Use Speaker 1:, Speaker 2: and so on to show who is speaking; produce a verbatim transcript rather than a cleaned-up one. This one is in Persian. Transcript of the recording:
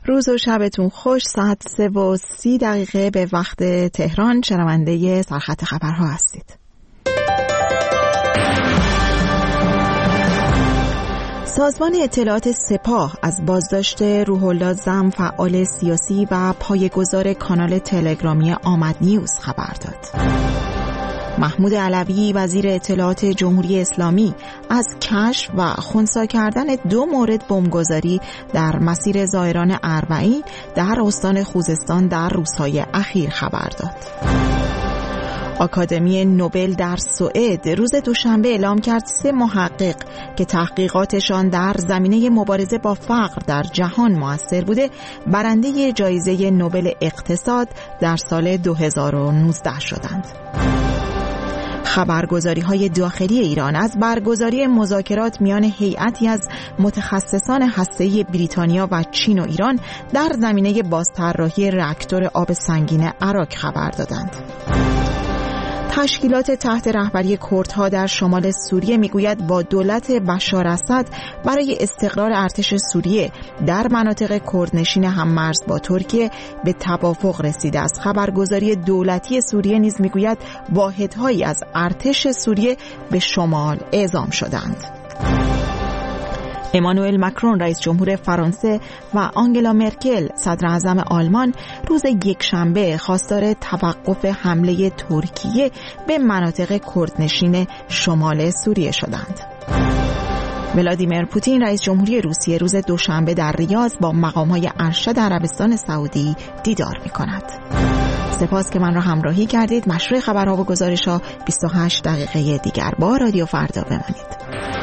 Speaker 1: روز و شبتون خوش. ساعت سه و سی دقیقه به وقت تهران. شنونده سرخط خبرها هستید. سازمان اطلاعات سپاه از بازداشت روح‌الله زم، فعال سیاسی و پایه‌گذار کانال تلگرامی آمد نیوز خبر داد. محمود علوی وزیر اطلاعات جمهوری اسلامی از کشف و خنثی کردن دو مورد بمبگذاری در مسیر زائران اربعین در استان خوزستان در روزهای اخیر خبر داد. آکادمی نوبل در سوئد روز دوشنبه اعلام کرد سه محقق که تحقیقاتشان در زمینه مبارزه با فقر در جهان موثر بوده برنده جایزه نوبل اقتصاد در سال دو هزار و نوزده شدند. خبرگزاری‌های داخلی ایران از برگزاری مذاکرات میان هیئتی از متخصصان هسته‌ای بریتانیا و چین و ایران در زمینه بازطراحی راکتور آب سنگین عراق خبر دادند. تشکیلات تحت رهبری کردها در شمال سوریه میگوید با دولت بشار اسد برای استقرار ارتش سوریه در مناطق کردنشین هممرز با ترکیه به توافق رسیده است. خبرگزاری دولتی سوریه نیز میگوید واحدهایی از ارتش سوریه به شمال اعزام شدند. امانوئل ماکرون رئیس جمهور فرانسه و آنگلا مرکل صدر اعظم آلمان روز یکشنبه خواستار توقف حمله ترکیه به مناطق کردنشین شمال سوریه شدند. ولادیمیر پوتین رئیس جمهوری روسیه روز دوشنبه در ریاض با مقام‌های ارشد عربستان سعودی دیدار می‌کند. سپاس که من را همراهی کردید. مشروع خبرها و گزارش‌ها بیست و هشت دقیقه دیگر با رادیو فردا بمانید.